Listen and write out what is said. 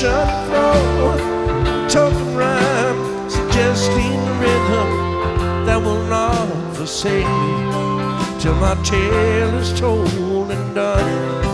ocean floor, talking rhyme, suggesting rhythm that will not forsake me till my tale is told and done.